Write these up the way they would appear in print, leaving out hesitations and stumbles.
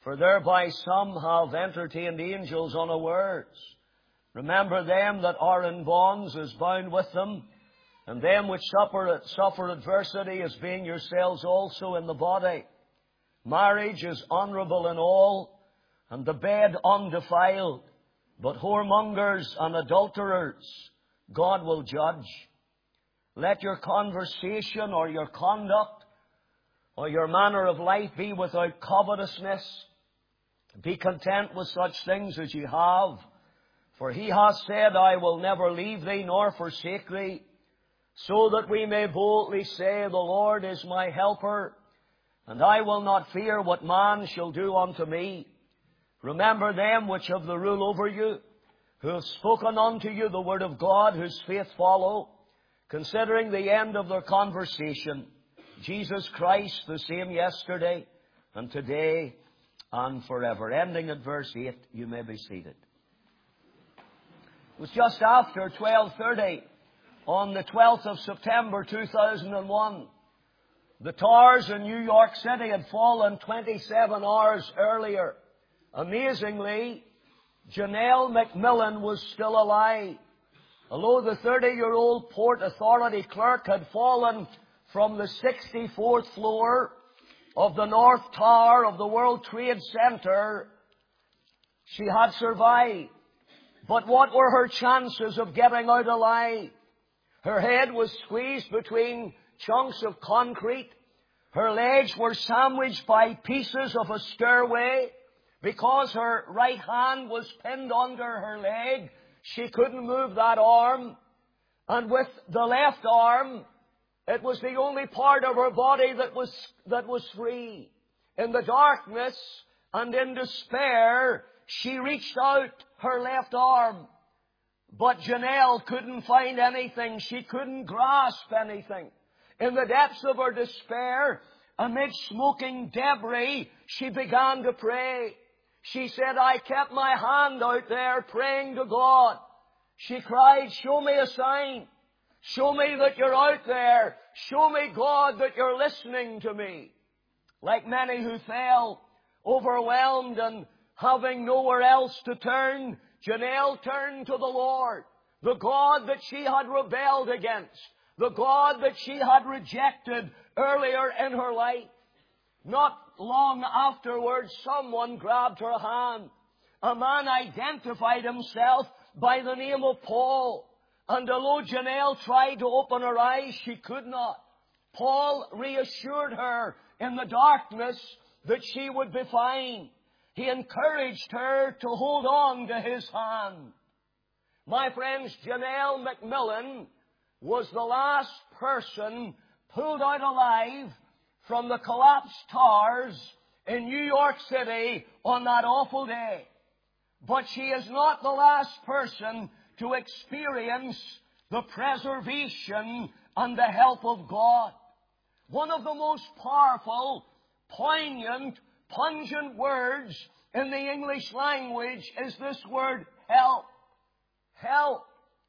for thereby some have entertained angels unawares. Remember them that are in bonds as bound with them, and them which suffer adversity as being yourselves also in the body. Marriage is honourable in all, and the bed undefiled, but whoremongers and adulterers God will judge. Let your conversation or your conduct or your manner of life be without covetousness. Be content with such things as ye have. For he hath said, I will never leave thee nor forsake thee, so that we may boldly say, the Lord is my helper, and I will not fear what man shall do unto me. Remember them which have the rule over you, who have spoken unto you the word of God, whose faith follow, considering the end of their conversation, Jesus Christ, the same yesterday and today and forever. Ending at verse 8, you may be seated. It was just after 12:30 on the 12th of September 2001. The towers in New York City had fallen 27 hours earlier. Amazingly, Janelle McMillan was still alive. Although the 30-year-old Port Authority clerk had fallen from the 64th floor of the North Tower of the World Trade Center, she had survived. But what were her chances of getting out alive? Her head was squeezed between chunks of concrete. Her legs were sandwiched by pieces of a stairway. Because her right hand was pinned under her leg, she couldn't move that arm. And with the left arm, it was the only part of her body that was free. In the darkness and in despair, she reached out her left arm. But Janelle couldn't find anything. She couldn't grasp anything. In the depths of her despair, amid smoking debris, she began to pray. She said, I kept my hand out there praying to God. She cried, show me a sign. Show me that you're out there. Show me, God, that you're listening to me. Like many who fell, overwhelmed and having nowhere else to turn, Janelle turned to the Lord, the God that she had rebelled against, the God that she had rejected earlier in her life. Not long afterwards, someone grabbed her hand. A man identified himself by the name of Paul. And although Janelle tried to open her eyes, she could not. Paul reassured her in the darkness that she would be fine. He encouraged her to hold on to his hand. My friends, Janelle McMillan was the last person pulled out alive from the collapsed towers in New York City on that awful day. But she is not the last person to experience the preservation and the help of God. One of the most powerful, poignant, pungent words in the English language is this word, help. Help.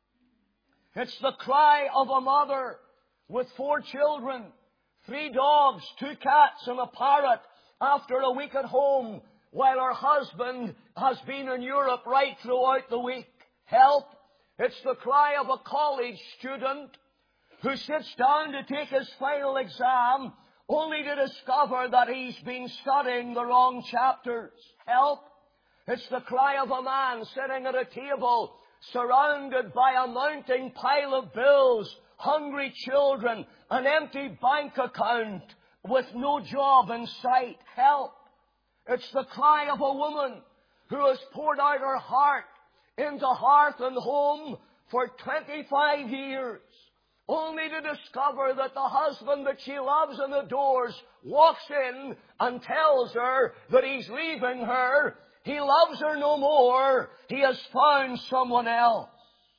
It's the cry of a mother with 4 children, 3 dogs, 2 cats and a parrot after a week at home while her husband has been in Europe right throughout the week. Help. It's the cry of a college student who sits down to take his final exam only to discover that he's been studying the wrong chapters. Help. It's the cry of a man sitting at a table surrounded by a mounting pile of bills, hungry children, an empty bank account with no job in sight. Help. It's the cry of a woman who has poured out her heart into Hearth and Home for 25 years, only to discover that the husband that she loves and adores walks in and tells her that he's leaving her. He loves her no more. He has found someone else.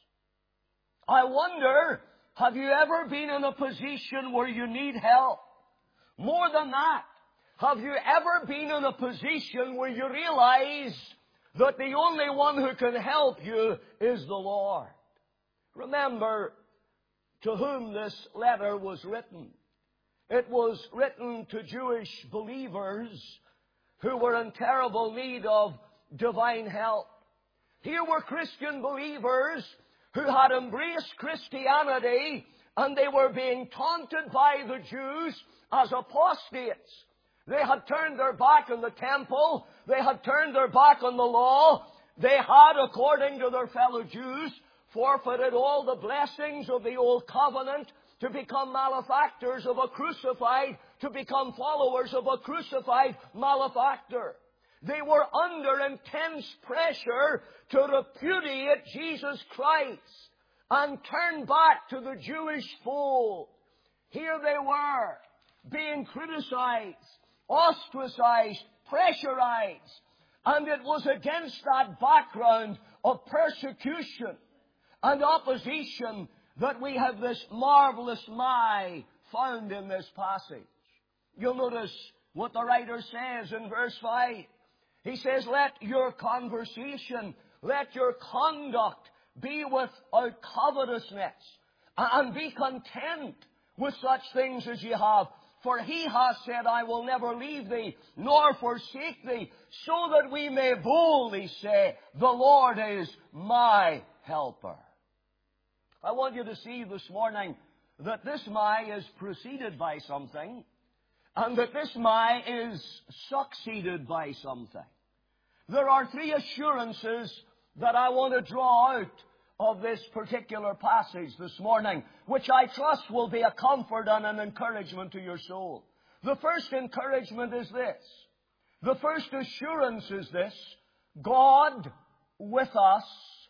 I wonder, have you ever been in a position where you need help? More than that, have you ever been in a position where you realize that the only one who can help you is the Lord? Remember to whom this letter was written. It was written to Jewish believers who were in terrible need of divine help. Here were Christian believers who had embraced Christianity, and they were being taunted by the Jews as apostates. They had turned their back on the temple. They had turned their back on the law. They had, according to their fellow Jews, forfeited all the blessings of the old covenant to become malefactors of a crucified, to become followers of a crucified malefactor. They were under intense pressure to repudiate Jesus Christ and turn back to the Jewish fold. Here they were, being criticized, ostracized, pressurized, and it was against that background of persecution and opposition that we have this marvelous lie found in this passage. You'll notice what the writer says in verse 5. He says, let your conversation, let your conduct be without covetousness, and be content with such things as ye have. For he has said, I will never leave thee, nor forsake thee, so that we may boldly say, the Lord is my helper. I want you to see this morning that this my is preceded by something, and that this my is succeeded by something. There are three assurances that I want to draw out of this particular passage this morning, which I trust will be a comfort and an encouragement to your soul. The first encouragement is this. The first assurance is this: God with us,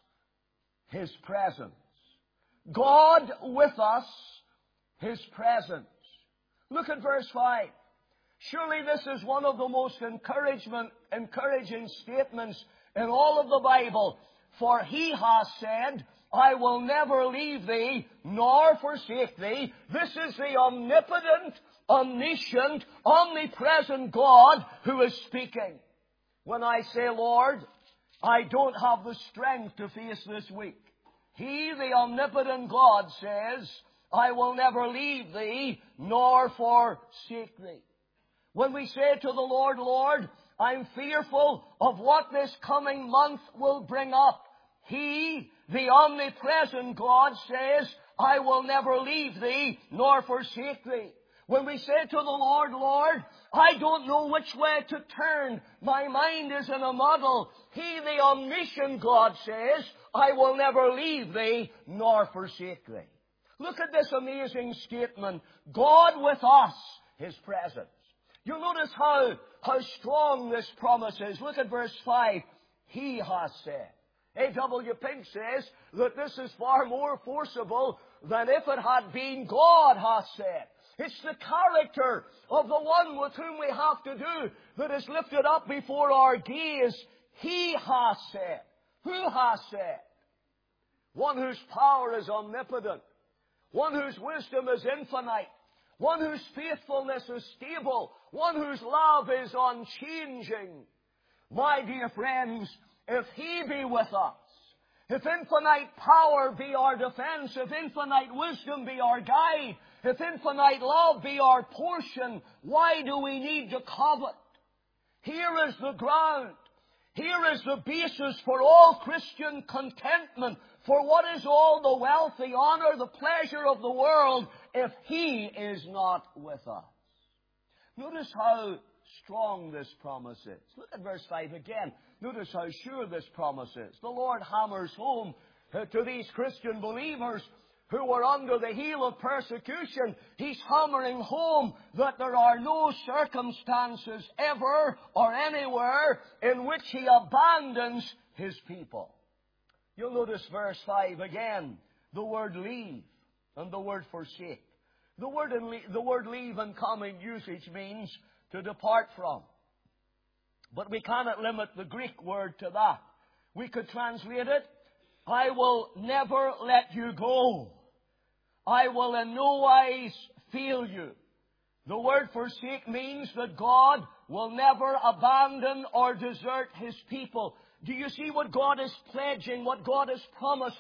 His presence. God with us, His presence. Look at verse 5. Surely this is one of the most encouraging statements in all of the Bible. For He has said, I will never leave thee, nor forsake thee. This is the omnipotent, omniscient, omnipresent God who is speaking. When I say, Lord, I don't have the strength to face this week, He, the omnipotent God, says, I will never leave thee, nor forsake thee. When we say to the Lord, Lord, I'm fearful of what this coming month will bring up, He, the omnipresent God, says, I will never leave thee, nor forsake thee. When we say to the Lord, Lord, I don't know which way to turn, my mind is in a muddle, He, the omniscient God, says, I will never leave thee, nor forsake thee. Look at this amazing statement. God with us, His presence. You'll notice how strong this promise is. Look at verse 5. He has said. A.W. Pink says that this is far more forcible than if it had been God hath said. It's the character of the one with whom we have to do that is lifted up before our gaze. He has said. Who has said? One whose power is omnipotent. One whose wisdom is infinite. One whose faithfulness is stable. One whose love is unchanging. My dear friends, if He be with us, if infinite power be our defense, if infinite wisdom be our guide, if infinite love be our portion, why do we need to covet? Here is the ground. Here is the basis for all Christian contentment, for what is all the wealth, the honor, the pleasure of the world, if He is not with us? Notice how strong this promise is. Look at verse 5 again. Notice how sure this promise is. The Lord hammers home to these Christian believers who were under the heel of persecution. He's hammering home that there are no circumstances ever or anywhere in which He abandons His people. You'll notice verse 5 again. The word leave and the word forsake. The word leave in common usage means to depart from. But we cannot limit the Greek word to that. We could translate it, I will never let you go. I will in no wise fail you. The word forsake means that God will never abandon or desert His people. Do you see what God is pledging, what God is promising?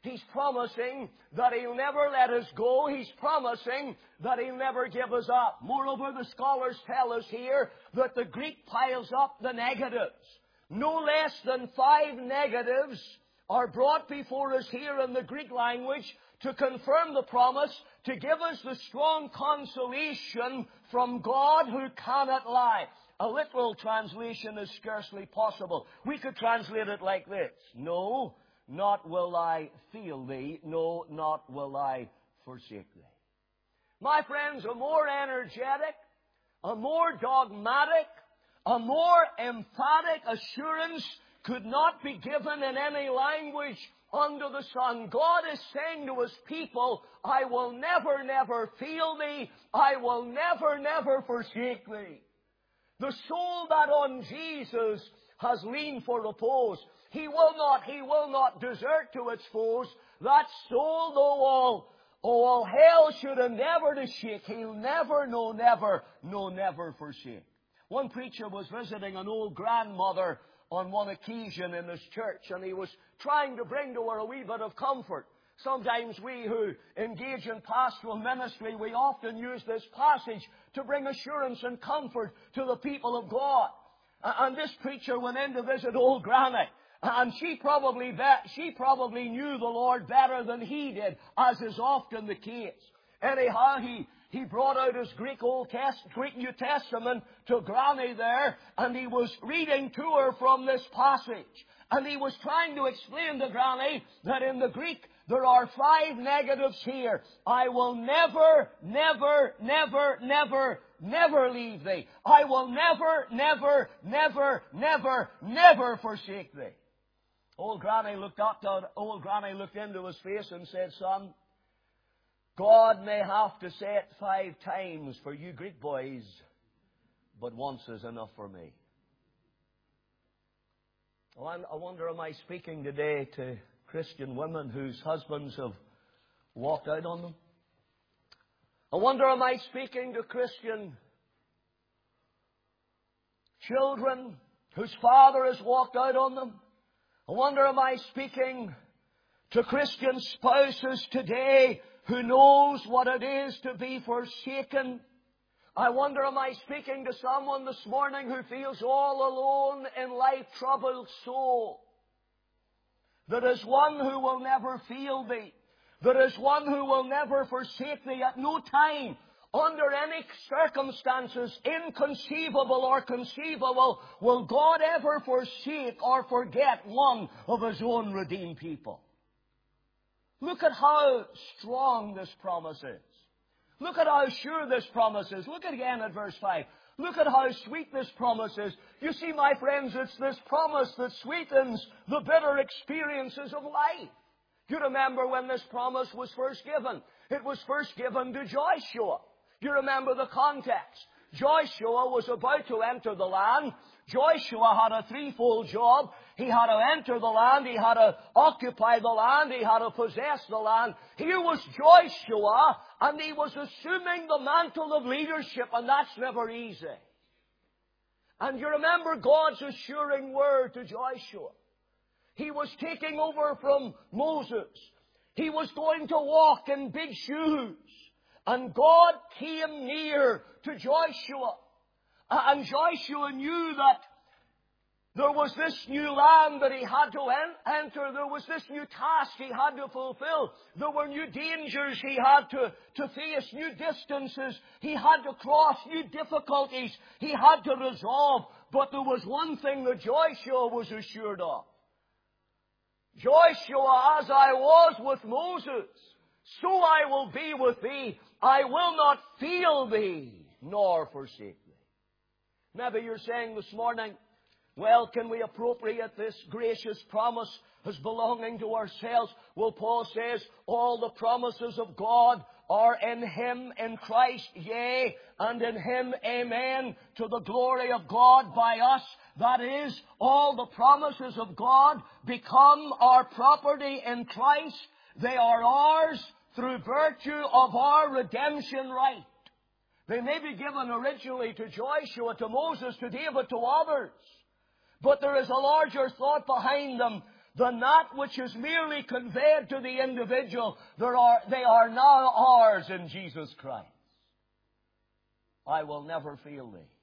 He's promising that He'll never let us go. He's promising that He'll never give us up. Moreover, the scholars tell us here that the Greek piles up the negatives. No less than 5 negatives are brought before us here in the Greek language to confirm the promise, to give us the strong consolation from God who cannot lie. A literal translation is scarcely possible. We could translate it like this: No, not will I fail thee. No, not will I forsake thee. My friends, a more energetic, a more dogmatic, a more emphatic assurance could not be given in any language under the sun. God is saying to His people, I will never, never fail thee. I will never, never forsake thee. The soul that on Jesus has leaned for repose, He will not desert to its foes. That soul, though all hell should endeavor to shake, He'll never, no never forsake. One preacher was visiting an old grandmother on one occasion in his church, and he was trying to bring to her a wee bit of comfort. Sometimes we who engage in pastoral ministry, we often use this passage to bring assurance and comfort to the people of God. And this preacher went in to visit old Granny, and she probably knew the Lord better than he did, as is often the case. Anyhow, he brought out his Greek New Testament to Granny there, and he was reading to her from this passage. And he was trying to explain to Granny that in the Greek there are 5 negatives here. I will never, never, never, never, never leave thee. I will never, never, never, never, never forsake thee. Old Granny looked into his face and said, Son, God may have to say it 5 times for you Greek boys, but once is enough for me. I wonder, am I speaking today to Christian women whose husbands have walked out on them? I wonder, am I speaking to Christian children whose father has walked out on them? I wonder, am I speaking to Christian spouses today who knows what it is to be forsaken? I wonder, am I speaking to someone this morning who feels all alone in life, troubled soul? There is one who will never fail thee. There is one who will never forsake thee. At no time, under any circumstances, inconceivable or conceivable, will God ever forsake or forget one of His own redeemed people. Look at how strong this promise is. Look at how sure this promise is. Look again at verse 5. Look at how sweet this promise is. You see, my friends, it's this promise that sweetens the bitter experiences of life. You remember when this promise was first given? It was first given to Joshua. You remember the context. Joshua was about to enter the land. Joshua had a threefold job. He had to enter the land, he had to occupy the land, he had to possess the land. Here was Joshua, and he was assuming the mantle of leadership, and that's never easy. And you remember God's assuring word to Joshua. He was taking over from Moses. He was going to walk in big shoes. And God came near to Joshua. And Joshua knew that there was this new land that he had to enter. There was this new task he had to fulfill. There were new dangers he had to face, new distances he had to cross, new difficulties he had to resolve. But there was one thing that Joshua was assured of. Joshua, as I was with Moses, so I will be with thee. I will not fail thee, nor forsake thee. Maybe you're saying this morning, well, can we appropriate this gracious promise as belonging to ourselves? Well, Paul says, all the promises of God are in Him, in Christ, yea, and in Him, amen, to the glory of God by us. That is, all the promises of God become our property in Christ. They are ours through virtue of our redemption right. They may be given originally to Joshua, to Moses, to David, to others. But there is a larger thought behind them. than that which is merely conveyed to the individual. They are now ours in Jesus Christ. I will never fail thee.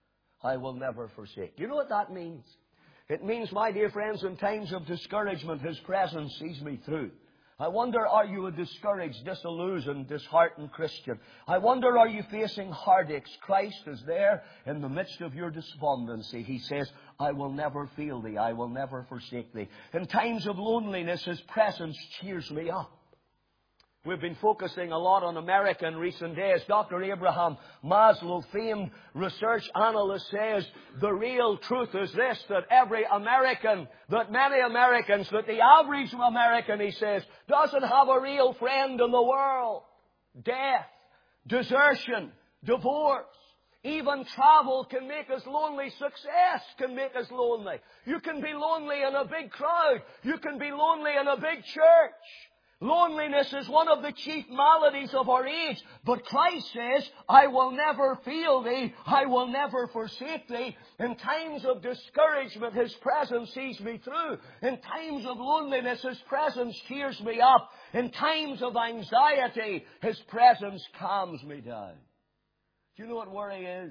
I will never forsake. You know what that means? It means, my dear friends, in times of discouragement, His presence sees me through. I wonder, are you a discouraged, disillusioned, disheartened Christian? I wonder, are you facing heartaches? Christ is there in the midst of your despondency. He says, I will never fail thee. I will never forsake thee. In times of loneliness, His presence cheers me up. We've been focusing a lot on America in recent days. Dr. Abraham Maslow, famed research analyst, says the real truth is this, that every American, that many Americans, that the average American, he says, doesn't have a real friend in the world. Death, desertion, divorce, even travel can make us lonely. Success can make us lonely. You can be lonely in a big crowd. You can be lonely in a big church. Loneliness is one of the chief maladies of our age. But Christ says, I will never fail thee. I will never forsake thee. In times of discouragement, His presence sees me through. In times of loneliness, His presence cheers me up. In times of anxiety, His presence calms me down. Do you know what worry is?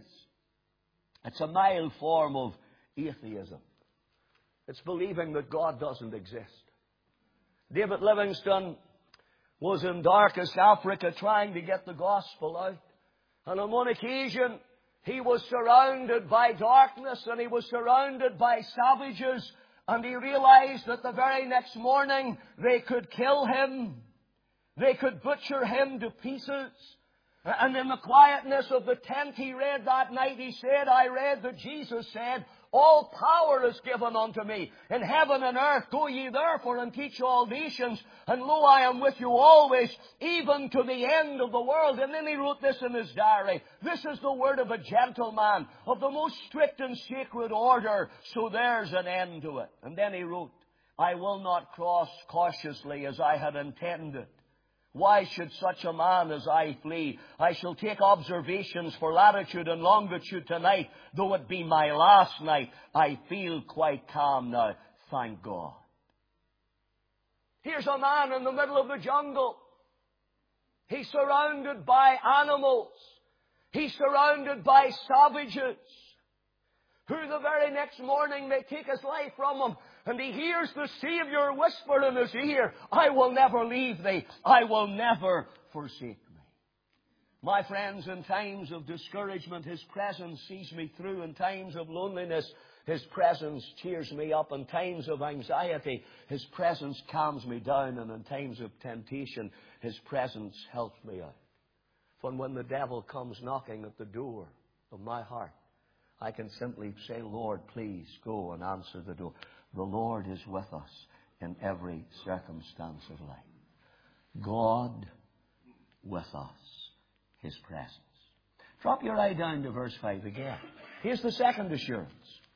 It's a mild form of atheism. It's believing that God doesn't exist. David Livingstone was in darkest Africa trying to get the gospel out. And on one occasion, he was surrounded by darkness and he was surrounded by savages. And he realized that the very next morning they could kill him. They could butcher him to pieces. And in the quietness of the tent he read that night, he said, I read that Jesus said, all power is given unto me in heaven and earth. Go ye therefore and teach all nations. And lo, I am with you always, even to the end of the world. And then he wrote this in his diary. This is the word of a gentleman of the most strict and sacred order. So there's an end to it. And then he wrote, I will not cross cautiously as I had intended. Why should such a man as I flee? I shall take observations for latitude and longitude tonight, though it be my last night. I feel quite calm now, thank God. Here's a man in the middle of the jungle. He's surrounded by animals. He's surrounded by savages, who the very next morning may take his life from him. And he hears the Savior whisper in his ear, I will never leave thee. I will never forsake me. My friends, in times of discouragement, His presence sees me through. In times of loneliness, His presence cheers me up. In times of anxiety, His presence calms me down. And in times of temptation, His presence helps me out. When the devil comes knocking at the door of my heart, I can simply say, Lord, please go and answer the door. The Lord is with us in every circumstance of life. God with us, His presence. Drop your eye down to verse 5 again. Here's the second assurance.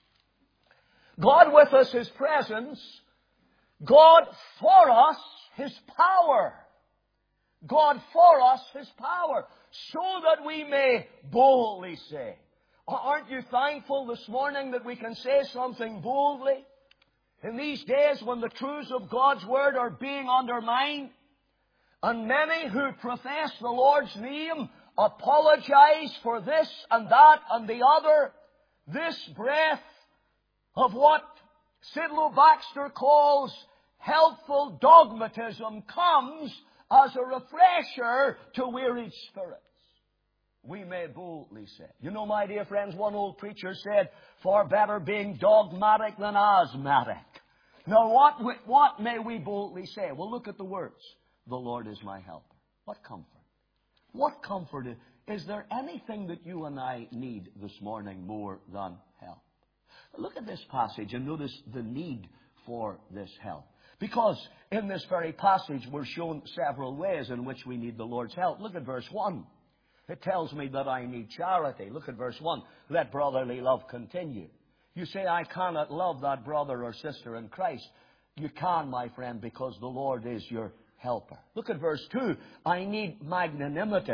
God with us, His presence. God for us, His power. God for us, His power. So that we may boldly say. Aren't you thankful this morning that we can say something boldly? In these days when the truths of God's Word are being undermined, and many who profess the Lord's name apologize for this and that and the other, this breath of what Sidlow Baxter calls helpful dogmatism comes as a refresher to wearied spirits. We may boldly say. You know, my dear friends, one old preacher said, far better being dogmatic than asthmatic. Now, what may we boldly say? Well, look at the words. The Lord is my helper. What comfort? What comfort? Is there anything that you and I need this morning more than help? Look at this passage and notice the need for this help. Because in this very passage we're shown several ways in which we need the Lord's help. Look at verse 1. It tells me that I need charity. Look at verse 1. Let brotherly love continue. You say, I cannot love that brother or sister in Christ. You can, my friend, because the Lord is your helper. Look at verse 2. I need magnanimity.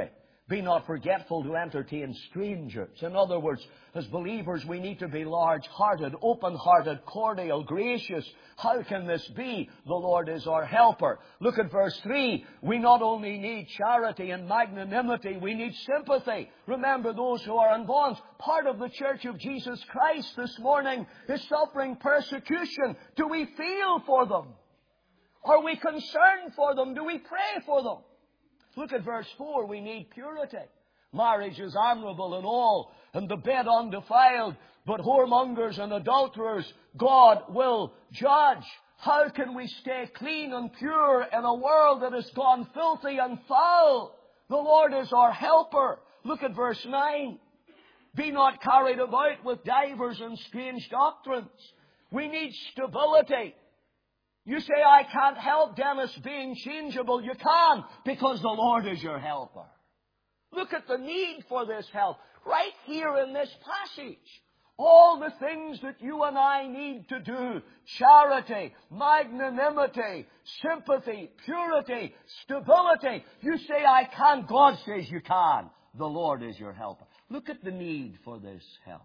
Be not forgetful to entertain strangers. In other words, as believers, we need to be large-hearted, open-hearted, cordial, gracious. How can this be? The Lord is our helper. Look at verse 3. We not only need charity and magnanimity, we need sympathy. Remember those who are in bonds. Part of the Church of Jesus Christ this morning is suffering persecution. Do we feel for them? Are we concerned for them? Do we pray for them? Look at verse 4. We need purity. Marriage is honorable and all, and the bed undefiled, but whoremongers and adulterers God will judge. How can we stay clean and pure in a world that has gone filthy and foul? The Lord is our helper. Look at verse 9. Be not carried about with divers and strange doctrines. We need stability. You say, I can't help, Dennis, being changeable. You can, because the Lord is your helper. Look at the need for this help right here in this passage. All the things that you and I need to do. Charity, magnanimity, sympathy, purity, stability. You say, I can't. God says you can. The Lord is your helper. Look at the need for this help.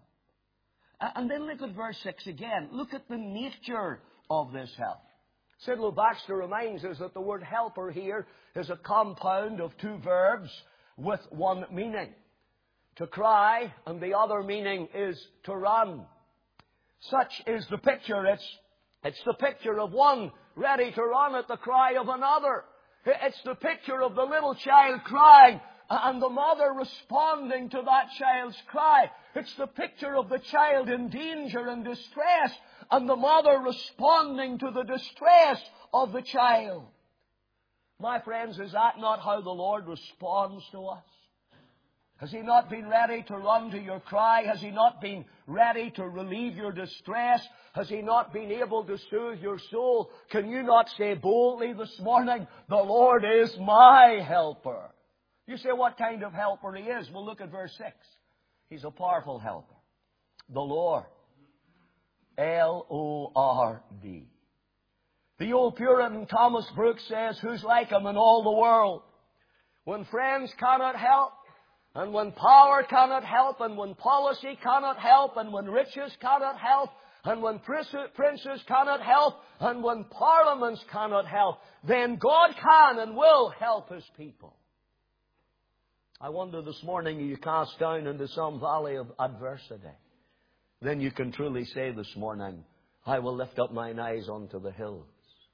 And then look at verse 6 again. Look at the nature of this help. Sidlow Baxter reminds us that the word helper here is a compound of two verbs with one meaning. To cry, and the other meaning is to run. Such is the picture. It's the picture of one ready to run at the cry of another. It's the picture of the little child crying and the mother responding to that child's cry. It's the picture of the child in danger and distress and the mother responding to the distress of the child. My friends, is that not how the Lord responds to us? Has He not been ready to run to your cry? Has He not been ready to relieve your distress? Has He not been able to soothe your soul? Can you not say boldly this morning, the Lord is my helper? You say, what kind of helper He is? Well, look at verse 6. He's a powerful helper. The Lord. L-O-R-D. The old Puritan Thomas Brooks says, who's like Him in all the world? When friends cannot help, and when power cannot help, and when policy cannot help, and when riches cannot help, and when princes cannot help, and when parliaments cannot help, then God can and will help His people. I wonder this morning, are you cast down into some valley of adversity? Then you can truly say this morning, I will lift up mine eyes unto the hills.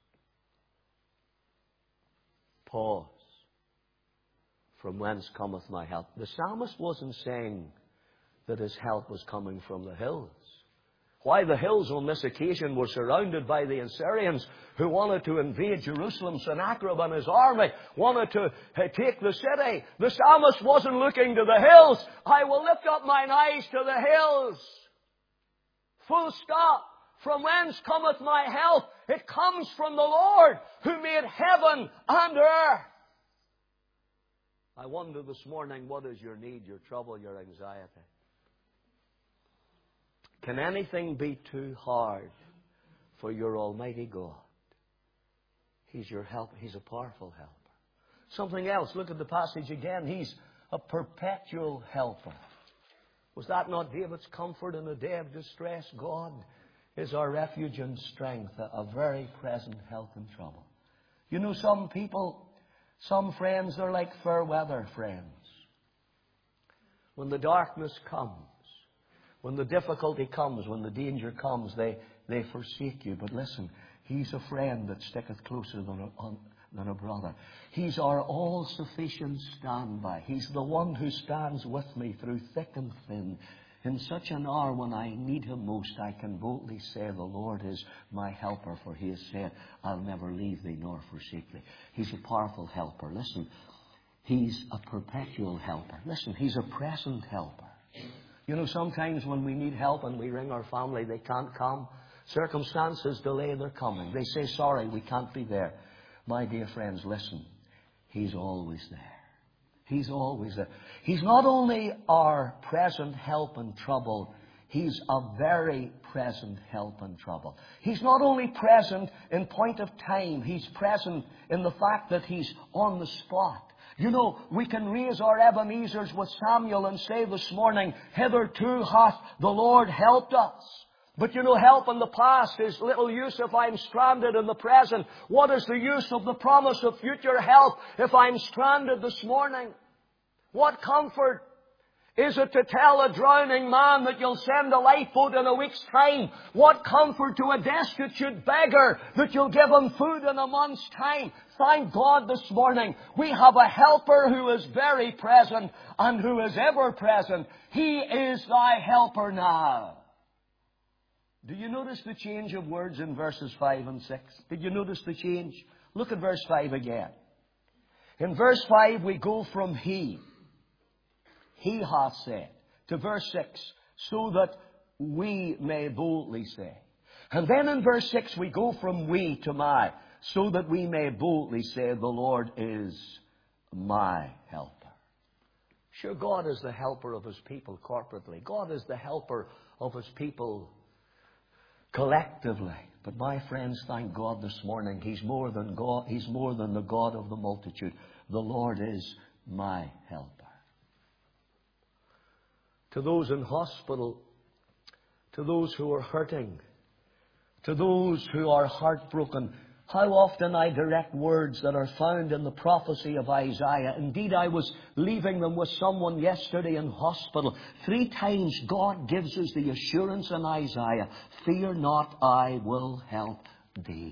Pause. From whence cometh my help? The psalmist wasn't saying that his help was coming from the hills. Why the hills on this occasion were surrounded by the Assyrians who wanted to invade Jerusalem. Sennacherib and his army wanted to take the city. The psalmist wasn't looking to the hills. I will lift up mine eyes to the hills. Full stop. From whence cometh my help? It comes from the Lord who made heaven and earth. I wonder this morning, what is your need, your trouble, your anxiety? Can anything be too hard for your Almighty God? He's your help. He's a powerful helper. Something else. Look at the passage again. He's a perpetual helper. Was that not David's comfort in a day of distress? God is our refuge and strength, a very present help in trouble. You know, some people, some friends are like fair weather friends. When the darkness comes, when the difficulty comes, when the danger comes, they forsake you. But listen, He's a friend that sticketh closer than a brother. He's our all-sufficient standby. He's the one who stands with me through thick and thin. In such an hour when I need Him most, I can boldly say, the Lord is my helper, for He has said, I'll never leave thee nor forsake thee. He's a powerful helper. Listen, He's a perpetual helper. Listen, He's a present helper. You know, sometimes when we need help and we ring our family, they can't come. Circumstances delay their coming. They say, sorry, we can't be there. My dear friends, listen, He's always there. He's always there. He's not only our present help in trouble, He's a very present help in trouble. He's not only present in point of time, He's present in the fact that He's on the spot. You know, we can raise our Ebenezers with Samuel and say this morning, hitherto hath the Lord helped us. But you know, help in the past is little use if I'm stranded in the present. What is the use of the promise of future help if I'm stranded this morning? What comfort is it to tell a drowning man that you'll send a lifeboat in a week's time? What comfort to a destitute beggar that you'll give him food in a month's time? Thank God this morning we have a helper who is very present and who is ever present. He is thy helper now. Do you notice the change of words in verses 5 and 6? Did you notice the change? Look at verse 5 again. In verse 5 we go from He hath said, to verse 6, so that we may boldly say. And then in verse 6 we go from we to my, so that we may boldly say, the Lord is my helper. Sure, God is the helper of His people corporately. God is the helper of His people collectively. But my friends, thank God this morning, He's more than God. He's more than the God of the multitude. The Lord is my helper. To those in hospital, to those who are hurting, to those who are heartbroken, how often I direct words that are found in the prophecy of Isaiah. Indeed, I was leaving them with someone yesterday in hospital. 3 times God gives us the assurance in Isaiah, fear not, I will help thee.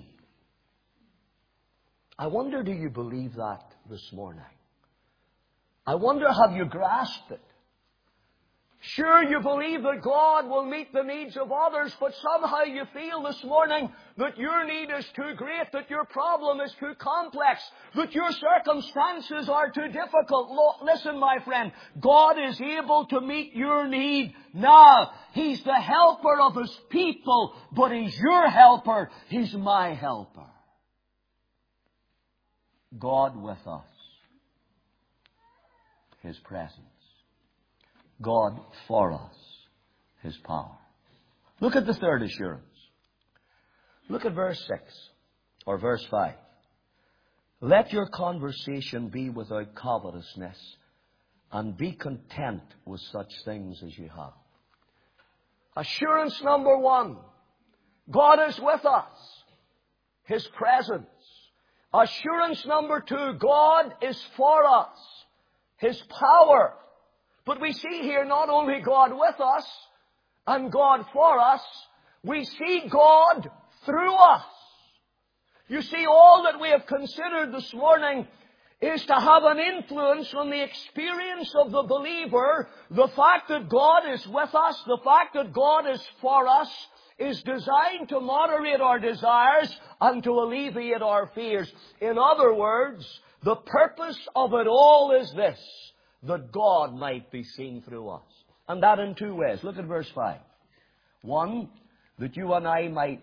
I wonder, do you believe that this morning? I wonder, have you grasped it? Sure, you believe that God will meet the needs of others, but somehow you feel this morning that your need is too great, that your problem is too complex, that your circumstances are too difficult. Listen, my friend, God is able to meet your need now. He's the helper of His people, but He's your helper. He's my helper. God with us. His presence. God for us, His power. Look at the third assurance. Look at verse 6 or verse 5. Let your conversation be without covetousness, and be content with such things as you have. Assurance number 1. God is with us. His presence. Assurance number 2. God is for us. His power. But we see here not only God with us and God for us, we see God through us. You see, all that we have considered this morning is to have an influence on the experience of the believer. The fact that God is with us, the fact that God is for us, is designed to moderate our desires and to alleviate our fears. In other words, the purpose of it all is this: that God might be seen through us. And that in 2 ways. Look at verse 5. 1, that you and I might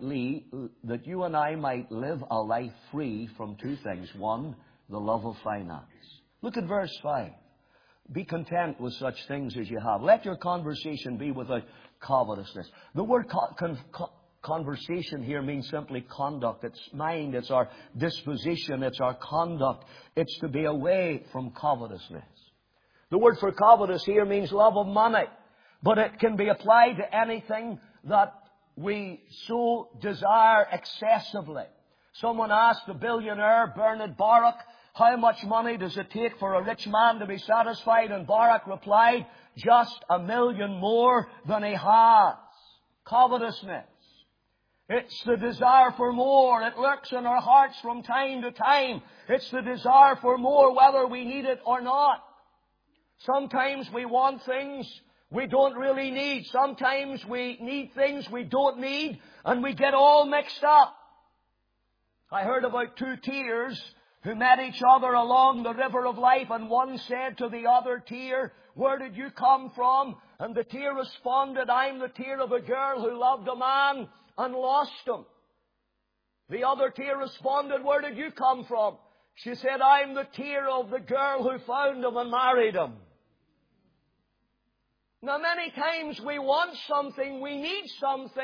live a life free from 2 things. 1, the love of finance. Look at verse 5. Be content with such things as you have. Let your conversation be without covetousness. The word conversation here means simply conduct. It's mind, it's our disposition, it's our conduct. It's to be away from covetousness. The word for covetous here means love of money, but it can be applied to anything that we so desire excessively. Someone asked the billionaire Bernard Baruch, how much money does it take for a rich man to be satisfied? And Baruch replied, just $1 million more than he has. Covetousness. It's the desire for more. It lurks in our hearts from time to time. It's the desire for more whether we need it or not. Sometimes we want things we don't really need. Sometimes we need things we don't need, and we get all mixed up. I heard about 2 tears who met each other along the river of life, and one said to the other tear, where did you come from? And the tear responded, I'm the tear of a girl who loved a man and lost him. The other tear responded, where did you come from? She said, I'm the tear of the girl who found him and married him. Now, many times we want something, we need something.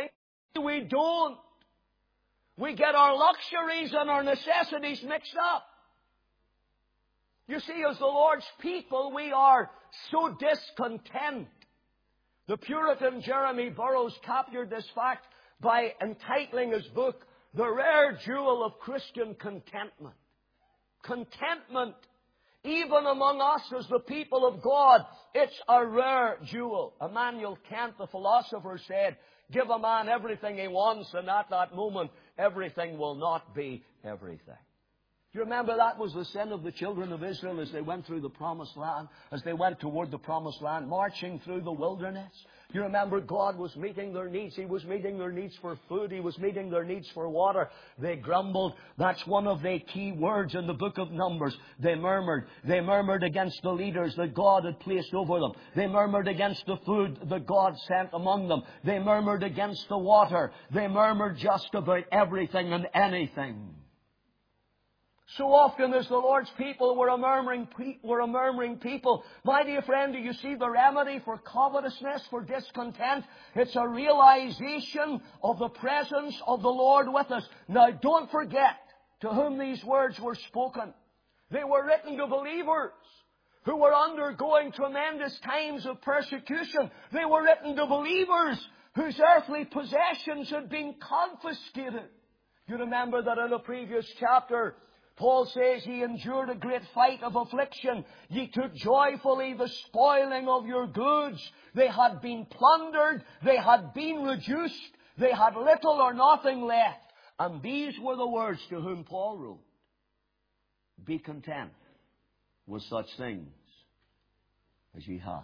We don't. We get our luxuries and our necessities mixed up. You see, as the Lord's people, we are so discontent. The Puritan Jeremy Burroughs captured this fact by entitling his book, The Rare Jewel of Christian Contentment. Contentment, even among us as the people of God, it's a rare jewel. Immanuel Kant, the philosopher, said, give a man everything he wants, and at that moment, everything will not be everything. Do you remember that was the sin of the children of Israel as they went through the promised land, as they went toward the promised land, marching through the wilderness? You remember God was meeting their needs. He was meeting their needs for food. He was meeting their needs for water. They grumbled. That's one of the key words in the book of Numbers. They murmured. They murmured against the leaders that God had placed over them. They murmured against the food that God sent among them. They murmured against the water. They murmured just about everything and anything. So often as the Lord's people, we're a murmuring people. My dear friend, do you see the remedy for covetousness, for discontent? It's a realization of the presence of the Lord with us. Now, don't forget to whom these words were spoken. They were written to believers who were undergoing tremendous times of persecution. They were written to believers whose earthly possessions had been confiscated. You remember that in a previous chapter, Paul says, ye endured a great fight of affliction. Ye took joyfully the spoiling of your goods. They had been plundered. They had been reduced. They had little or nothing left. And these were the words to whom Paul wrote. Be content with such things as ye have.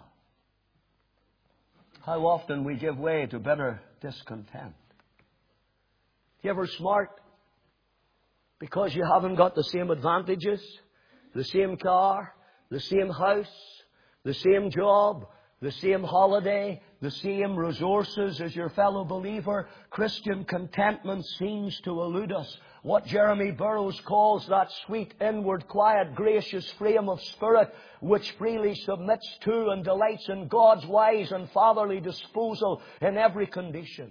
How often we give way to bitter discontent. You ever smart because you haven't got the same advantages, the same car, the same house, the same job, the same holiday, the same resources as your fellow believer? Christian contentment seems to elude us. What Jeremy Burroughs calls that sweet, inward, quiet, gracious frame of spirit which freely submits to and delights in God's wise and fatherly disposal in every condition.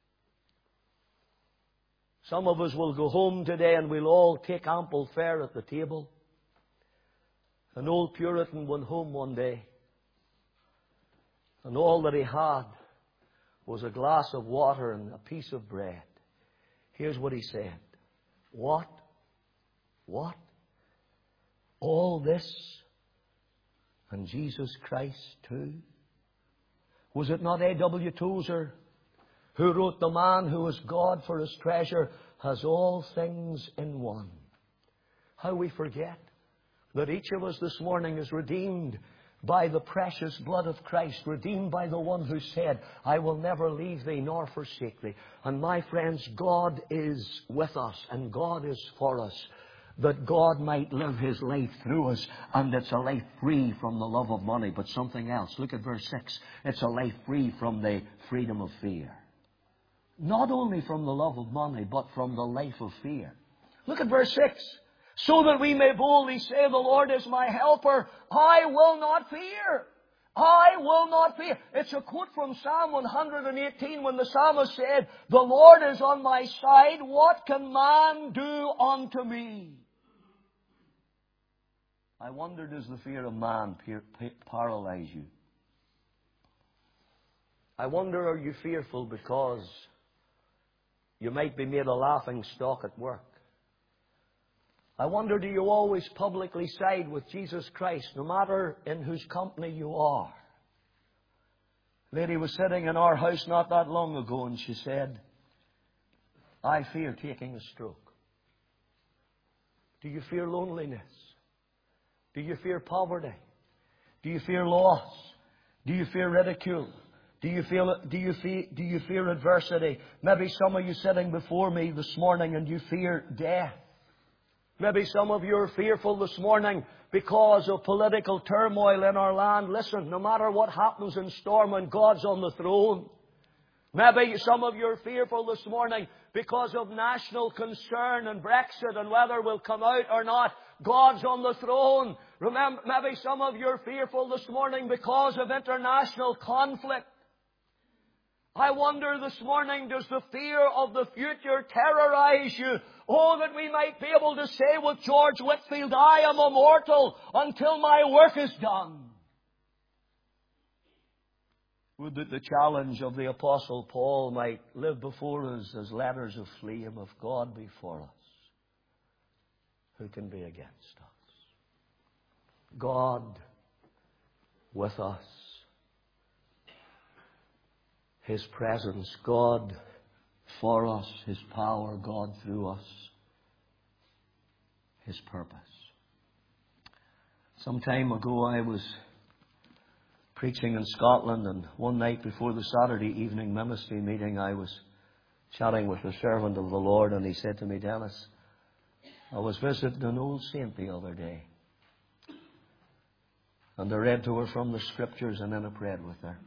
Some of us will go home today and we'll all take ample fare at the table. An old Puritan went home one day, and all that he had was a glass of water and a piece of bread. Here's what he said. What? What? All this? And Jesus Christ too? Was it not A.W. Tozer who wrote, the man who has God for his treasure has all things in one? How we forget that each of us this morning is redeemed by the precious blood of Christ, redeemed by the one who said, I will never leave thee nor forsake thee. And my friends, God is with us and God is for us, that God might live His life through us. And it's a life free from the love of money, but something else. Look at verse 6. It's a life free from the freedom of fear. Not only from the love of money, but from the life of fear. Look at verse 6. So that we may boldly say, the Lord is my helper. I will not fear. I will not fear. It's a quote from Psalm 118 when the psalmist said, the Lord is on my side. What can man do unto me? I wonder, does the fear of man paralyze you? I wonder, are you fearful because you might be made a laughing stock at work? I wonder, do you always publicly side with Jesus Christ, no matter in whose company you are? A lady was sitting in our house not that long ago, and she said, I fear taking a stroke. Do you fear loneliness? Do you fear poverty? Do you fear loss? Do you fear ridicule? Do you fear adversity? Maybe some of you sitting before me this morning and you fear death. Maybe some of you are fearful this morning because of political turmoil in our land. Listen, no matter what happens in Stormont, God's on the throne. Maybe some of you are fearful this morning because of national concern and Brexit and whether we'll come out or not. God's on the throne. Remember, maybe some of you are fearful this morning because of international conflict. I wonder this morning, does the fear of the future terrorize you? Oh, that we might be able to say with George Whitefield, I am immortal until my work is done. Would that the challenge of the Apostle Paul might live before us as letters of flame of God before us. Who can be against us? God with us. His presence, God for us. His power, God through us. His purpose. Some time ago I was preaching in Scotland, and one night before the Saturday evening ministry meeting I was chatting with a servant of the Lord, and he said to me, Dennis, I was visiting an old saint the other day, and I read to her from the Scriptures, and then I prayed with her.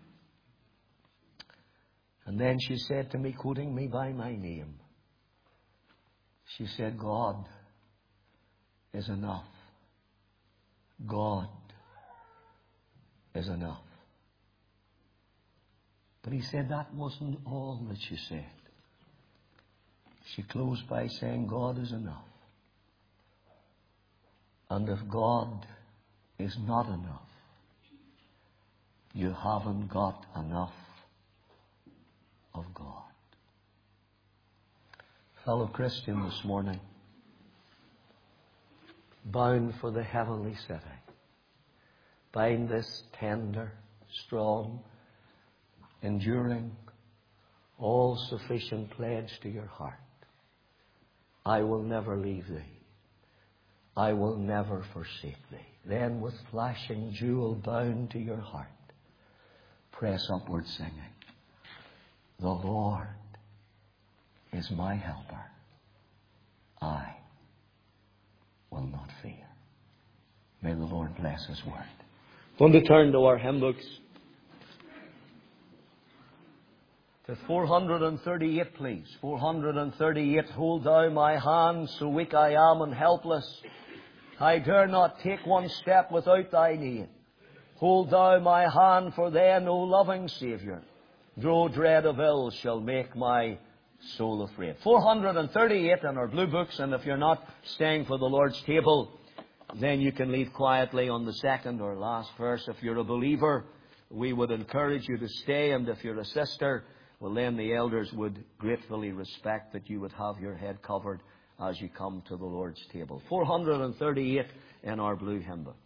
And then she said to me, quoting me by my name, she said, God is enough. God is enough. But he said that wasn't all that she said. She closed by saying, God is enough. And if God is not enough, you haven't got enough of God. Fellow Christian, this morning, bound for the heavenly city, bind this tender, strong, enduring, all-sufficient pledge to your heart. I will never leave thee. I will never forsake thee. Then with flashing jewel bound to your heart, press upward singing, the Lord is my helper. I will not fear. May the Lord bless His word. Going to turn to our hymn books. To 438, please. 438. Hold thou my hand, so weak I am and helpless. I dare not take one step without thy aid. Hold thou my hand, for then, O loving Saviour, no dread of ill shall make my soul afraid. 438 in our blue books, and if you're not staying for the Lord's table, then you can leave quietly on the second or last verse. If you're a believer, we would encourage you to stay, and if you're a sister, well, then the elders would gratefully respect that you would have your head covered as you come to the Lord's table. 438 in our blue hymn book.